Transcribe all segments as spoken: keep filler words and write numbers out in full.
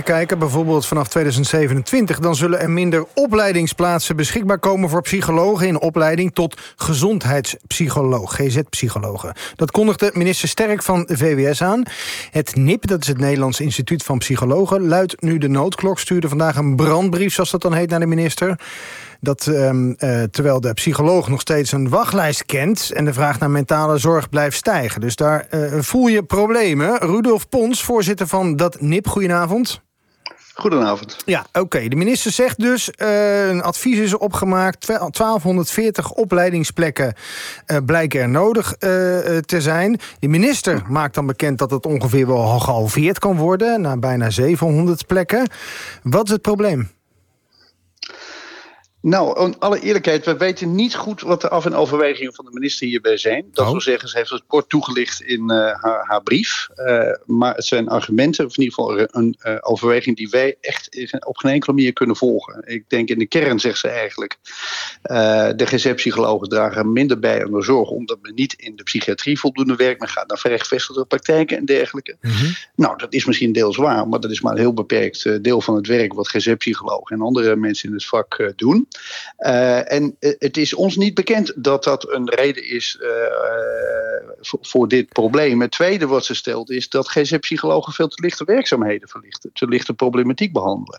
kijken, bijvoorbeeld vanaf tweeduizend zevenentwintig... dan zullen er minder opleidingsplaatsen beschikbaar komen voor psychologen in opleiding tot gezondheidspsycholoog, G Z-psychologen. Dat kondigde minister Sterk van de V W S aan. Het N I P, dat is het Nederlands Instituut van Psychologen, luidt nu de noodklok, stuurde vandaag een brandbrief, zoals dat dan heet, naar de minister. Dat um, uh, terwijl de psycholoog nog steeds een wachtlijst kent en de vraag naar mentale zorg blijft stijgen. Dus daar uh, voel je problemen. Rudolf Pons, voorzitter van dat N I P, goedenavond. Goedenavond. Ja, oké. Okay. De minister zegt dus, uh, een advies is opgemaakt, twaalfhonderdveertig opleidingsplekken uh, blijken er nodig uh, te zijn. De minister maakt dan bekend dat het ongeveer wel gehalveerd kan worden, naar bijna zevenhonderd plekken. Wat is het probleem? Nou, in alle eerlijkheid, we weten niet goed wat de af- en overwegingen van de minister hierbij zijn. Dat oh. wil zeggen, ze heeft het kort toegelicht in uh, haar, haar brief. Uh, maar het zijn argumenten, of in ieder geval een uh, overweging die wij echt op geen enkele manier kunnen volgen. Ik denk in de kern, zegt ze eigenlijk, uh, de G Z-psychologen dragen minder bij aan de zorg, omdat men niet in de psychiatrie voldoende werkt. Men gaat naar vergevestigde praktijken en dergelijke. Mm-hmm. Nou, dat is misschien deels waar, maar dat is maar een heel beperkt uh, deel van het werk wat G Z-psychologen en andere mensen in het vak uh, doen. Uh, en uh, het is ons niet bekend dat dat een reden is uh, voor, voor dit probleem. Het tweede wat ze stelt is dat G Z-psychologen veel te lichte werkzaamheden verlichten, te lichte problematiek behandelen.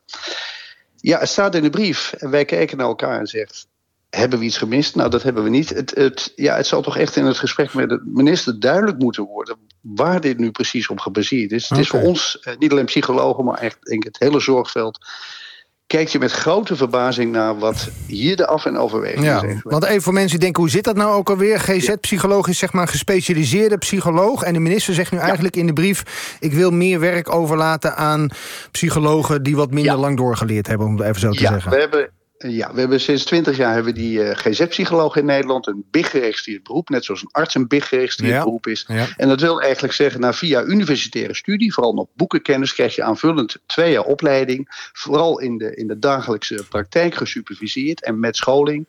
Ja, het staat in de brief en wij kijken naar elkaar en zeggen, hebben we iets gemist? Nou, dat hebben we niet. Het, het, ja, het zal toch echt in het gesprek met de minister duidelijk moeten worden waar dit nu precies op gebaseerd is. Okay. Het is voor ons, uh, niet alleen psychologen, maar echt denk ik, het hele zorgveld, kijkt je met grote verbazing naar wat hier de af- en overwegingen ja, zijn. Want even voor mensen die denken, hoe zit dat nou ook alweer? G Z-psycholoog is zeg maar een gespecialiseerde psycholoog. En de minister zegt nu ja. eigenlijk in de brief, ik wil meer werk overlaten aan psychologen die wat minder ja. lang doorgeleerd hebben, om het even zo te ja, zeggen. We hebben Ja, we hebben sinds twintig jaar hebben die uh, G Z-psycholoog in Nederland, een B I G-geregistreerd beroep, net zoals een arts een B I G-geregistreerd ja. beroep is. Ja. En dat wil eigenlijk zeggen, nou, via universitaire studie, vooral nog boekenkennis, krijg je aanvullend twee jaar opleiding, vooral in de, in de dagelijkse praktijk gesuperviseerd en met scholing.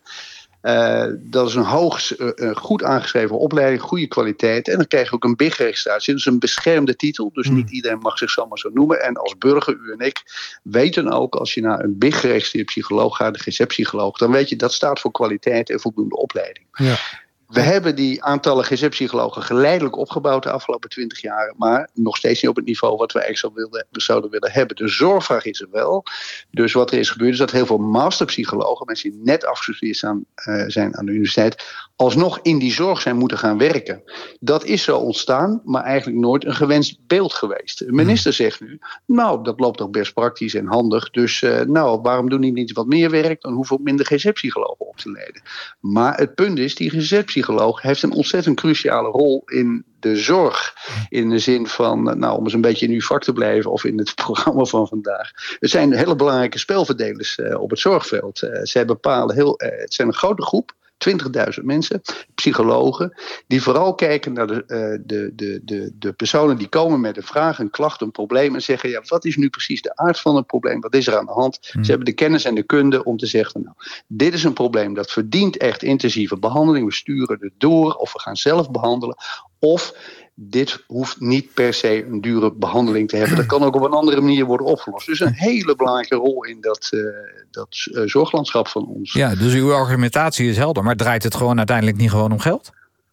Uh, dat is een hoog, uh, goed aangeschreven opleiding, goede kwaliteit. En dan krijg je ook een B I G-registratie. Dat is een beschermde titel, dus mm. niet iedereen mag zich zomaar zo noemen. En als burger, u en ik, weten ook, als je naar een B I G-geregistreerde psycholoog gaat, de G Z-psycholoog, dan weet je, dat staat voor kwaliteit en voldoende opleiding. Ja. We hebben die aantallen G Z-psychologen geleidelijk opgebouwd de afgelopen twintig jaar, maar nog steeds niet op het niveau wat we eigenlijk zou willen, zouden willen hebben. De zorgvraag is er wel. Dus wat er is gebeurd is dat heel veel masterpsychologen, mensen die net afgestudeerd zijn, uh, zijn aan de universiteit, alsnog in die zorg zijn moeten gaan werken. Dat is zo ontstaan, maar eigenlijk nooit een gewenst beeld geweest. De minister zegt nu, nou, dat loopt toch best praktisch en handig, dus uh, nou, waarom doen die niet wat meer werk? Dan hoeven we minder G Z-psychologen op te leiden. Maar het punt is, die G Z-psycholoog heeft een ontzettend cruciale rol in de zorg. In de zin van, nou, om eens een beetje in uw vak te blijven of in het programma van vandaag. Het zijn hele belangrijke spelverdelers uh, op het zorgveld. Uh, zij bepalen heel, uh, het zijn een grote groep, twintigduizend mensen, psychologen, die vooral kijken naar de, uh, de, de, de, de personen die komen met een vraag, een klacht, een probleem en zeggen, ja, wat is nu precies de aard van het probleem? Wat is er aan de hand? Hmm. Ze hebben de kennis en de kunde om te zeggen, nou, dit is een probleem dat verdient echt intensieve behandeling. We sturen het door of we gaan zelf behandelen. Of dit hoeft niet per se een dure behandeling te hebben. Dat kan ook op een andere manier worden opgelost. Dus een hele belangrijke rol in dat, uh, dat uh, zorglandschap van ons. Ja, dus uw argumentatie is helder, maar draait het gewoon uiteindelijk niet gewoon om geld?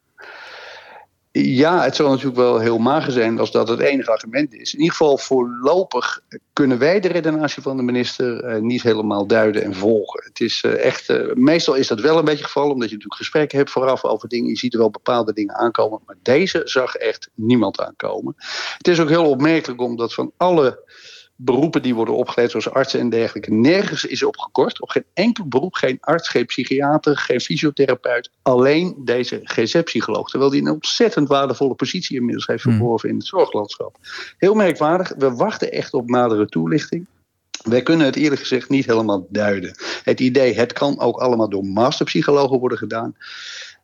Ja, het zou natuurlijk wel heel mager zijn als dat het enige argument is. In ieder geval voorlopig kunnen wij de redenatie van de minister uh, niet helemaal duiden en volgen. Het is uh, echt, uh, meestal is dat wel een beetje het geval, omdat je natuurlijk gesprekken hebt vooraf over dingen. Je ziet er wel bepaalde dingen aankomen, maar deze zag echt niemand aankomen. Het is ook heel opmerkelijk omdat van alle beroepen die worden opgeleid, zoals artsen en dergelijke, nergens is opgekort. Op geen enkel beroep, geen arts, geen psychiater, geen fysiotherapeut. Alleen deze G Z-psycholoog. Terwijl die een ontzettend waardevolle positie inmiddels heeft verworven in het zorglandschap. Heel merkwaardig. We wachten echt op nadere toelichting. Wij kunnen het eerlijk gezegd niet helemaal duiden. Het idee, het kan ook allemaal door masterpsychologen worden gedaan.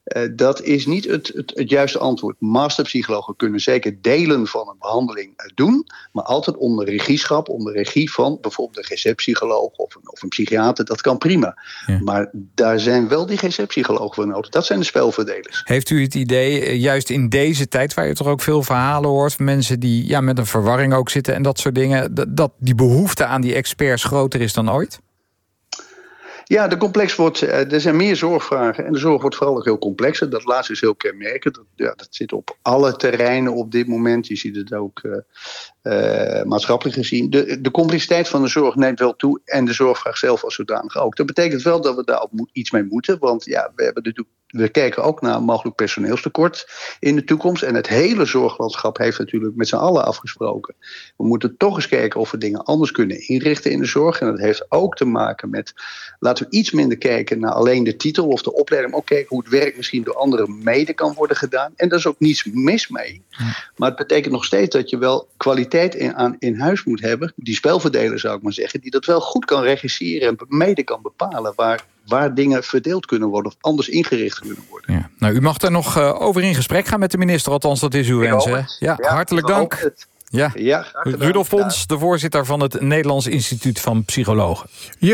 Uh, dat is niet het, het, het juiste antwoord. Masterpsychologen kunnen zeker delen van een behandeling uh, doen, maar altijd onder regieschap, onder regie van bijvoorbeeld een G Z-psycholoog of een, of een psychiater. Dat kan prima. Ja. Maar daar zijn wel die G Z-psychologen voor nodig. Dat zijn de spelverdelers. Heeft u het idee, juist in deze tijd, waar je toch ook veel verhalen hoort van mensen die ja, met een verwarring ook zitten en dat soort dingen, dat, dat die behoefte aan die experts groter is dan ooit? Ja, de complex wordt, er zijn meer zorgvragen en de zorg wordt vooral ook heel complexer. Dat laatste is heel kenmerkend. Dat, ja, dat zit op alle terreinen op dit moment. Je ziet het ook uh, uh, maatschappelijk gezien. De, de complexiteit van de zorg neemt wel toe en de zorgvraag zelf als zodanig ook. Dat betekent wel dat we daar ook iets mee moeten. Want ja, we, hebben natuurlijk, we kijken ook naar een mogelijk personeelstekort in de toekomst. En het hele zorglandschap heeft natuurlijk met z'n allen afgesproken. We moeten toch eens kijken of we dingen anders kunnen inrichten in de zorg. En dat heeft ook te maken met, laten we iets minder kijken naar alleen de titel of de opleiding, maar ook kijken hoe het werk misschien door anderen mede kan worden gedaan. En daar is ook niets mis mee. Maar het betekent nog steeds dat je wel kwaliteit in, aan, in huis moet hebben. Die spelverdeler zou ik maar zeggen, die dat wel goed kan regisseren en mede kan bepalen waar, waar dingen verdeeld kunnen worden of anders ingericht kunnen worden. Ja. Nou, u mag daar nog uh, over in gesprek gaan met de minister, althans dat is uw wens. Hè? Ja, ja, hartelijk dank. Ja. Ja, Rudolf Pons, de voorzitter van het Nederlands Instituut van Psychologen.